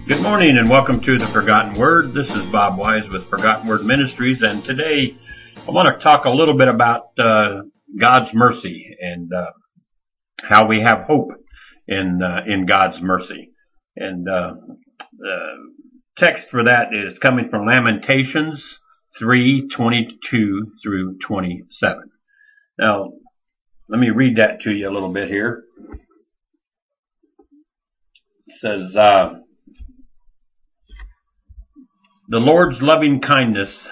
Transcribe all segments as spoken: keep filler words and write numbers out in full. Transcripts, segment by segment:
Good morning and welcome to the Forgotten Word. This is Bob Wise with Forgotten Word Ministries, and today I want to talk a little bit about uh, God's mercy and uh, how we have hope in uh, in God's mercy. And uh, the text for that is coming from Lamentations three twenty-two through twenty-seven. Now, let me read that to you a little bit here. It says, uh, the Lord's loving kindness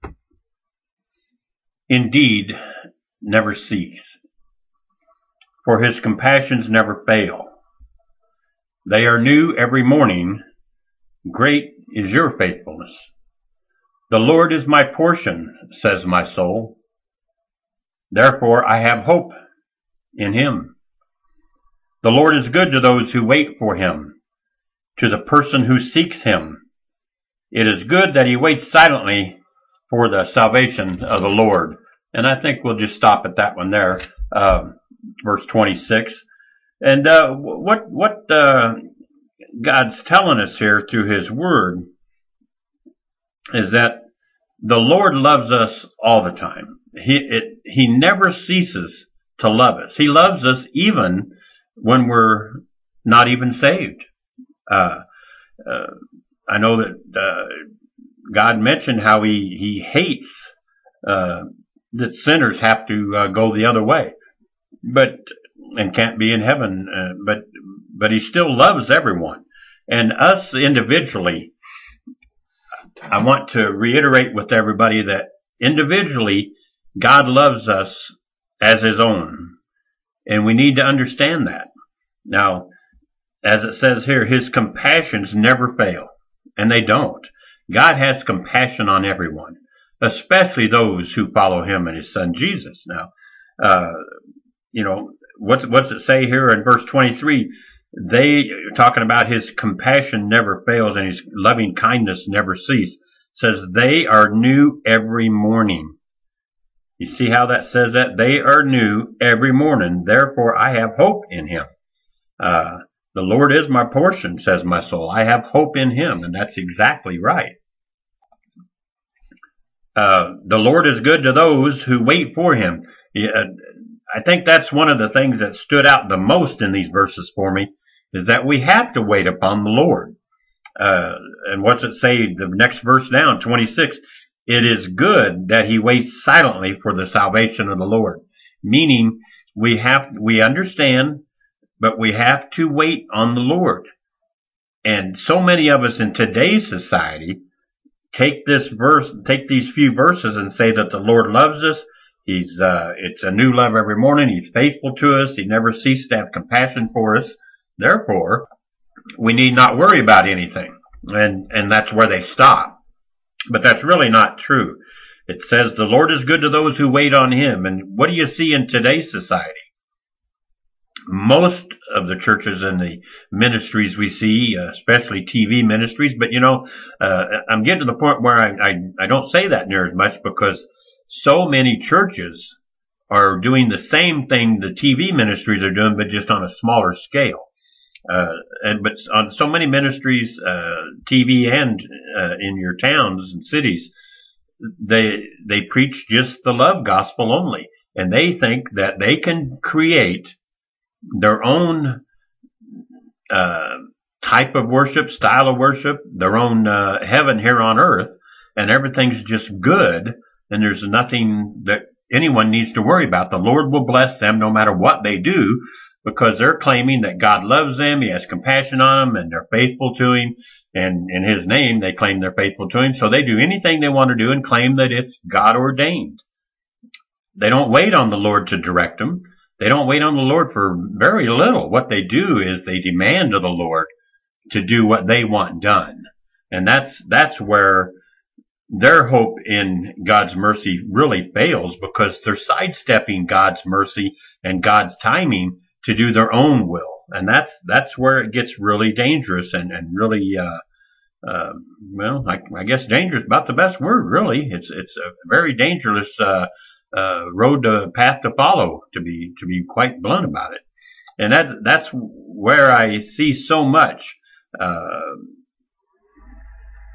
indeed never cease, for his compassions never fail. They are new every morning. Great is your faithfulness. The Lord is my portion, says my soul. Therefore I have hope in him. The Lord is good to those who wait for him, to the person who seeks him. It is good that he waits silently for the salvation of the Lord. And I think we'll just stop at that one there, uh, verse twenty-six. And uh, what what uh, God's telling us here through his word is that the Lord loves us all the time. He it, he never ceases to love us. He loves us even when we're not even saved. Uh, uh, I know that uh, God mentioned how he, he hates uh, that sinners have to uh, go the other way, but and can't be in heaven. Uh, but but he still loves everyone, and us individually. I want to reiterate with everybody that individually, God loves us as his own, and we need to understand that. Now, as it says here, his compassions never fail. And they don't. God has compassion on everyone, especially those who follow him and his son Jesus. Now, uh, you know, what's, what's it say here in verse twenty-three? They, talking about his compassion never fails and his loving kindness never cease, says they are new every morning. You see how that says that? They are new every morning. Therefore, I have hope in him. Uh, The Lord is my portion, says my soul. I have hope in him, and that's exactly right. Uh, the Lord is good to those who wait for him. Yeah, I think that's one of the things that stood out the most in these verses for me, is that we have to wait upon the Lord. Uh, and what's it say, the next verse down, twenty-six, it is good that he waits silently for the salvation of the Lord. Meaning, we have, we understand, but we have to wait on the Lord. And so many of us in today's society take this verse, take these few verses and say that the Lord loves us. He's, uh, it's a new love every morning. He's faithful to us. He never ceases to have compassion for us. Therefore, we need not worry about anything. And, and that's where they stop. But that's really not true. It says the Lord is good to those who wait on him. And what do you see in today's society? Most of the churches and the ministries we see, uh, especially T V ministries, but you know, uh, I'm getting to the point where I, I, I don't say that near as much because so many churches are doing the same thing the T V ministries are doing, but just on a smaller scale. Uh, and, but on so many ministries, uh, T V and, uh, in your towns and cities, they, they preach just the love gospel only. And they think that they can create their own uh type of worship, style of worship, their own uh, heaven here on earth, and everything's just good, and there's nothing that anyone needs to worry about. The Lord will bless them no matter what they do, because they're claiming that God loves them, he has compassion on them, and they're faithful to him, and in his name they claim they're faithful to him, so they do anything they want to do and claim that it's God ordained. They don't wait on the Lord to direct them. They don't wait on the Lord for very little. What they do is they demand of the Lord to do what they want done. And that's, that's where their hope in God's mercy really fails, because they're sidestepping God's mercy and God's timing to do their own will. And that's, that's where it gets really dangerous and, and really, uh, uh, well, I, I guess dangerous is about the best word, really. It's, it's a very dangerous, uh, Uh, road to path to follow, to be to be quite blunt about it. And that that's where I see so much uh,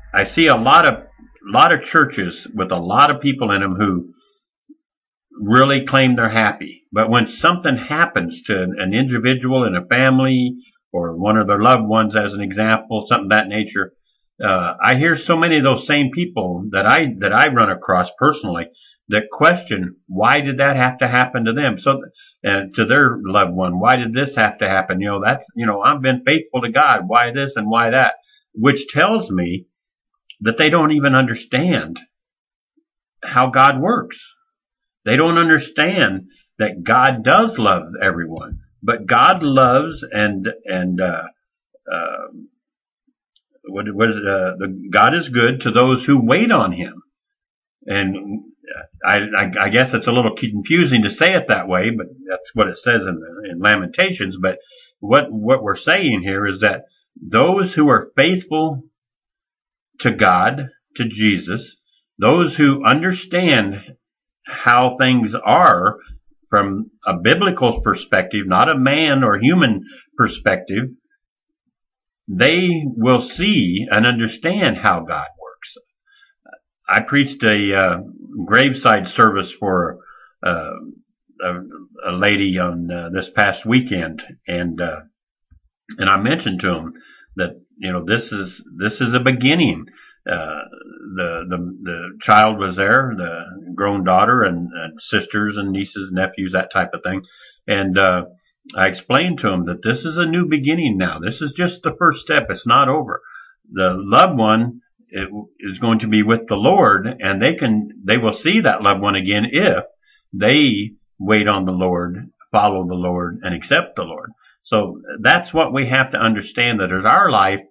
I see a lot of lot of churches with a lot of people in them who really claim they're happy. But when something happens to an individual in a family or one of their loved ones, as an example, something of that nature, uh, I hear so many of those same people that I that I run across personally that question, why did that have to happen to them? So, and to their loved one, why did this have to happen? You know, that's, you know, I've been faithful to God. Why this and why that? Which tells me that they don't even understand how God works. They don't understand that God does love everyone, but God loves and, and, uh, uh, what, what is it? Uh, the, God is good to those who wait on Him. And I, I, I guess it's a little confusing to say it that way, but that's what it says in, in Lamentations. But what, what we're saying here is that those who are faithful to God, to Jesus, those who understand how things are from a biblical perspective, not a man or human perspective, they will see and understand how God works. I preached a uh, graveside service for uh, a, a lady on uh, this past weekend, and uh, and I mentioned to him that, you know, this is this is a beginning. Uh, the the the child was there, the grown daughter and, and sisters and nieces, nephews, that type of thing, and uh, I explained to him that this is a new beginning now. This is just the first step. It's not over. The loved one it is going to be with the Lord, and they can, they will see that loved one again if they wait on the Lord, follow the Lord, and accept the Lord. So that's what we have to understand, that our life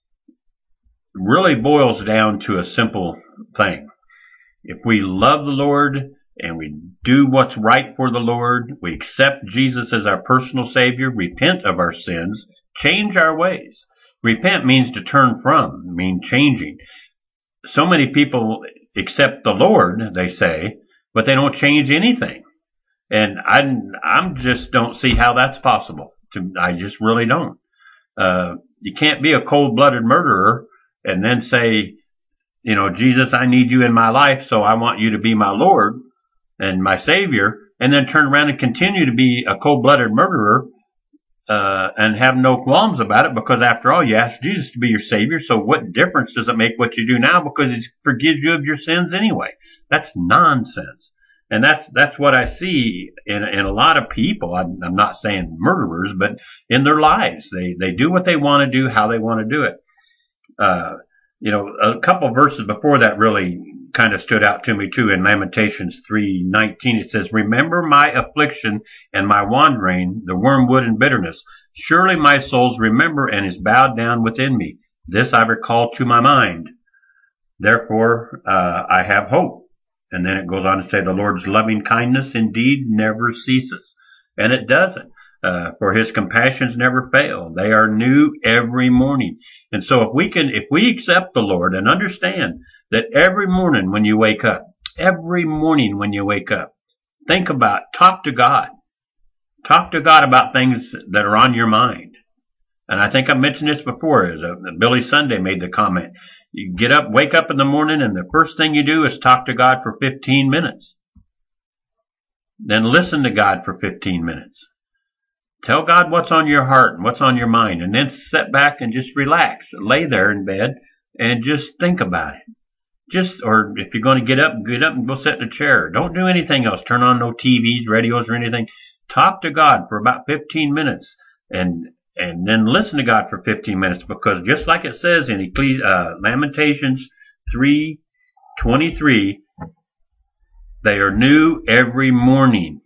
really boils down to a simple thing. If we love the Lord and we do what's right for the Lord, we accept Jesus as our personal Savior, repent of our sins, change our ways. Repent means to turn from, mean changing. So many people accept the Lord, they say, but they don't change anything. And I, I'm just don't see how that's possible. I just really don't. Uh, you can't be a cold-blooded murderer and then say, you know, Jesus, I need you in my life, so I want you to be my Lord and my Savior, and then turn around and continue to be a cold-blooded murderer uh, and have no qualms about it, because after all, you asked Jesus to be your Savior, so what difference does it make what you do now, because He forgives you of your sins anyway? That's nonsense. And that's that's what I see in in a lot of people. I'm, I'm not saying murderers, but in their lives, they they do what they want to do, how they want to do it. Uh, you know, a couple of verses before that really kind of stood out to me too. In Lamentations three nineteen, it says, "Remember my affliction and my wandering, the wormwood and bitterness. Surely my soul's remember and is bowed down within me. This I recall to my mind. Therefore uh, I have hope." And then it goes on to say, "The Lord's loving kindness indeed never ceases." And it doesn't. Uh, for His compassions never fail. They are new every morning. And so if we can, if we accept the Lord and understand that every morning when you wake up, every morning when you wake up, think about, talk to God. Talk to God about things that are on your mind. And I think I mentioned this before, as a, Billy Sunday made the comment. You get up, wake up in the morning, and the first thing you do is talk to God for fifteen minutes. Then listen to God for fifteen minutes. Tell God what's on your heart and what's on your mind, and then sit back and just relax. Lay there in bed and just think about it. Just, or if you're going to get up, get up and go sit in a chair. Don't do anything else. Turn on no T Vs, radios, or anything. Talk to God for about fifteen minutes, and and then listen to God for fifteen minutes, because just like it says in Ecclesi- uh, Lamentations three twenty-three, they are new every morning.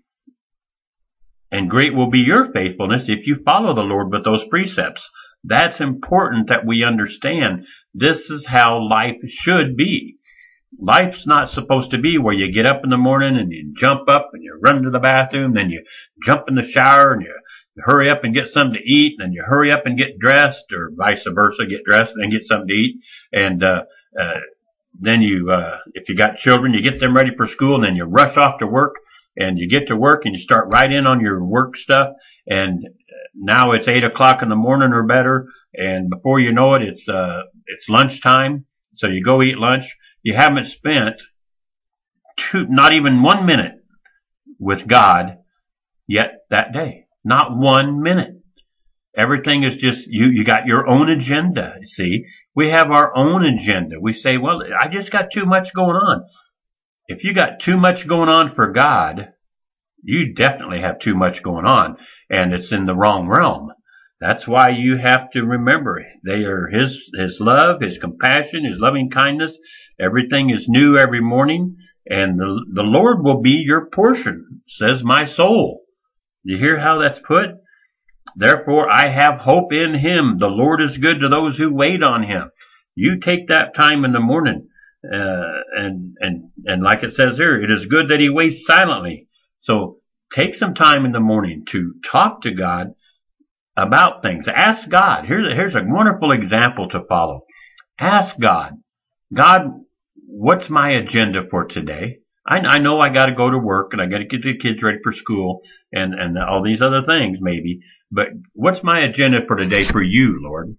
And great will be your faithfulness if you follow the Lord with those precepts. That's important that we understand. This is how life should be. Life's not supposed to be where you get up in the morning and you jump up and you run to the bathroom, then you jump in the shower and you hurry up and get something to eat, and then you hurry up and get dressed, or vice versa, get dressed and then get something to eat. And uh, uh, then you, uh, if you got children, you get them ready for school, and then you rush off to work. And you get to work and you start right in on your work stuff, and now it's eight o'clock in the morning or better, and before you know it, it's uh it's lunchtime. So you go eat lunch. You haven't spent two, not even one minute with God yet that day. Not one minute. Everything is just, you, you got your own agenda. See, we have our own agenda. We say, well, I just got too much going on. If you got too much going on for God, you definitely have too much going on, and it's in the wrong realm. That's why you have to remember, they are His, His love, His compassion, His loving kindness. Everything is new every morning, and the, the Lord will be your portion, says my soul. You hear how that's put? Therefore, I have hope in Him. The Lord is good to those who wait on Him. You take that time in the morning, uh, and, and, and like it says here, it is good that He waits silently. So take some time in the morning to talk to God about things. Ask God. Here's a, here's a wonderful example to follow. Ask God, God, what's my agenda for today? I, I know I got to go to work and I got to get the kids ready for school and, and all these other things maybe. But what's my agenda for today for you, Lord?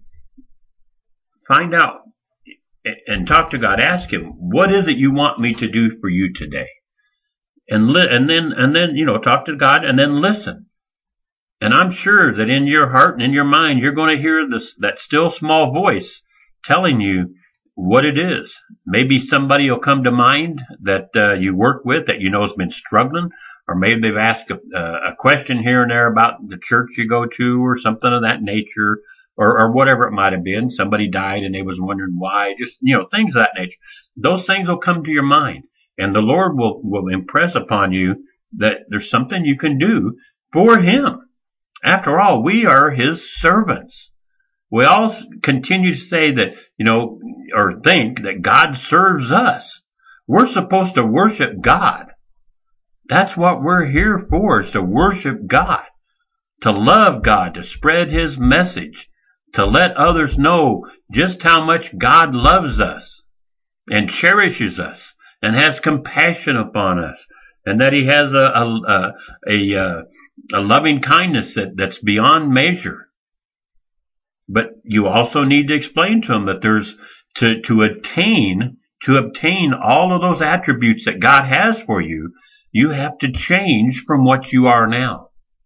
Find out and talk to God. Ask Him, what is it you want me to do for you today? And li- and then and then you know talk to God and then listen. And I'm sure that in your heart and in your mind you're going to hear this that still small voice telling you what it is. Maybe somebody will come to mind that uh, you work with that you know has been struggling. Or maybe they've asked a, a question here and there about the church you go to or something of that nature, or, or whatever it might have been. Somebody died and they was wondering why, just, you know, things of that nature. Those things will come to your mind, and the Lord will, will impress upon you that there's something you can do for Him. After all, we are His servants. We all continue to say that, you know, or think that God serves us. We're supposed to worship God. That's what we're here for, is to worship God, to love God, to spread His message, to let others know just how much God loves us and cherishes us and has compassion upon us, and that He has a a a, a, a loving kindness that, that's beyond measure. But you also need to explain to them that there's to to attain to obtain all of those attributes that God has for you. You have to change from what you are now.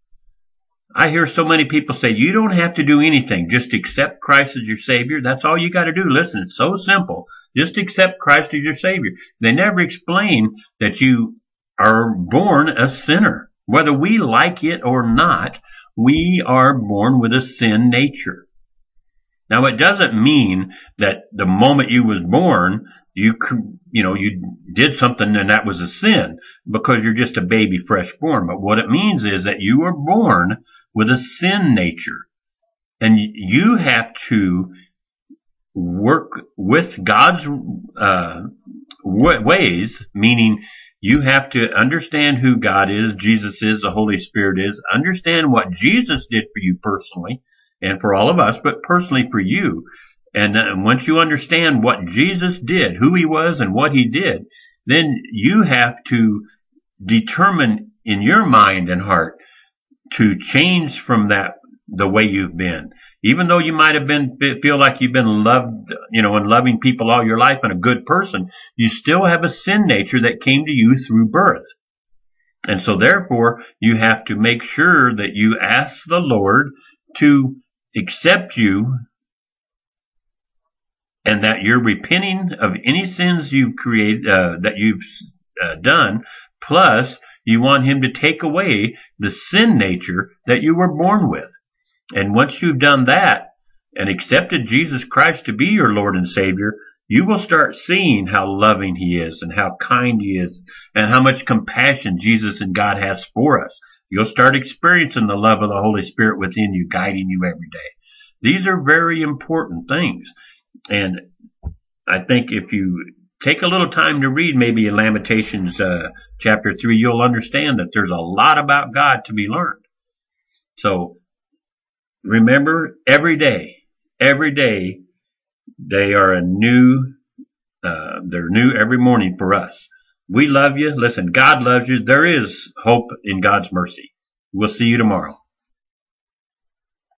I hear so many people say, you don't have to do anything. Just accept Christ as your Savior. That's all you got to do. Listen, it's so simple. Just accept Christ as your Savior. They never explain that you are born a sinner. Whether we like it or not, we are born with a sin nature. Now, it doesn't mean that the moment you was born, you you know, you did something and that was a sin because you're just a baby fresh born. But what it means is that you were born with a sin nature, and you have to work with God's uh, ways, meaning you have to understand who God is, Jesus is, the Holy Spirit is, understand what Jesus did for you personally and for all of us, but personally for you. And uh, once you understand what Jesus did, who He was and what He did, then you have to determine in your mind and heart to change from that, the way you've been. Even though you might have been, feel like you've been loved, you know, and loving people all your life and a good person, you still have a sin nature that came to you through birth. And so therefore, you have to make sure that you ask the Lord to accept you, and that you're repenting of any sins you've created, uh, that you've uh, done, plus you want Him to take away the sin nature that you were born with. And once you've done that and accepted Jesus Christ to be your Lord and Savior, you will start seeing how loving He is and how kind He is and how much compassion Jesus and God has for us. You'll start experiencing the love of the Holy Spirit within you, guiding you every day. These are very important things. And I think if you take a little time to read maybe in Lamentations uh, chapter three, you'll understand that there's a lot about God to be learned. So remember, every day, every day, they are a new, uh, they're new every morning for us. We love you. Listen, God loves you. There is hope in God's mercy. We'll see you tomorrow.